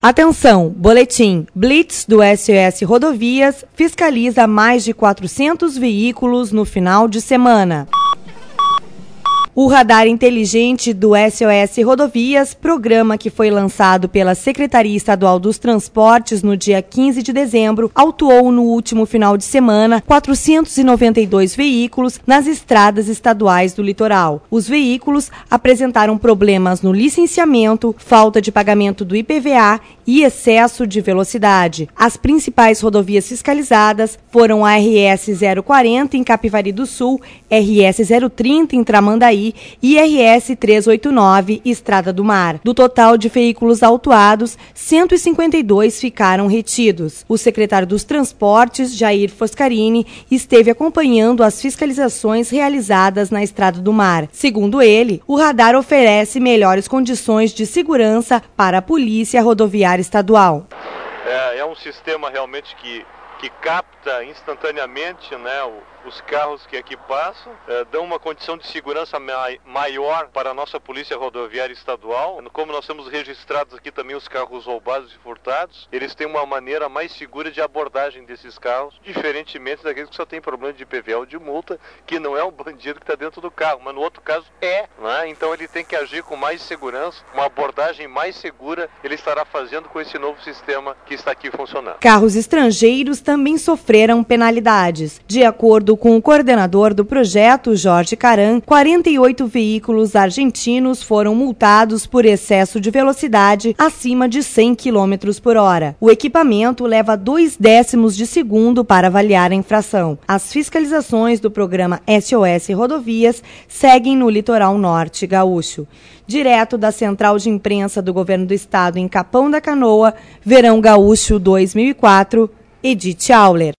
Atenção, boletim. Blitz do SOS Rodovias fiscaliza mais de 400 veículos no final de semana. O radar inteligente do SOS Rodovias, programa que foi lançado pela Secretaria Estadual dos Transportes no dia 15 de dezembro, autuou no último final de semana 492 veículos nas estradas estaduais do litoral. Os veículos apresentaram problemas no licenciamento, falta de pagamento do IPVA e excesso de velocidade. As principais rodovias fiscalizadas foram a RS 040 em Capivari do Sul, RS 030 em Tramandaí e RS 389, Estrada do Mar. Do total de veículos autuados, 152 ficaram retidos. O secretário dos Transportes, Jair Foscarini, esteve acompanhando as fiscalizações realizadas na Estrada do Mar. Segundo ele, o radar oferece melhores condições de segurança para a Polícia Rodoviária Estadual. É um sistema realmente que capta instantaneamente, né, os carros que aqui passam, dão uma condição de segurança maior para a nossa Polícia Rodoviária Estadual. Como nós temos registrados aqui também os carros roubados e furtados, eles têm uma maneira mais segura de abordagem desses carros, diferentemente daqueles que só tem problema de IPVA ou de multa, que não é um bandido que está dentro do carro, mas no outro caso né? Então ele tem que agir com mais segurança, uma abordagem mais segura ele estará fazendo com esse novo sistema que está aqui funcionando. Carros estrangeiros também sofreram penalidades. De acordo com o coordenador do projeto, Jorge Caran, 48 veículos argentinos foram multados por excesso de velocidade acima de 100 km por hora. O equipamento leva 0,2 de segundo para avaliar a infração. As fiscalizações do programa SOS Rodovias seguem no litoral norte gaúcho. Direto da Central de Imprensa do Governo do Estado em Capão da Canoa, Verão Gaúcho 2004, Edith Auler.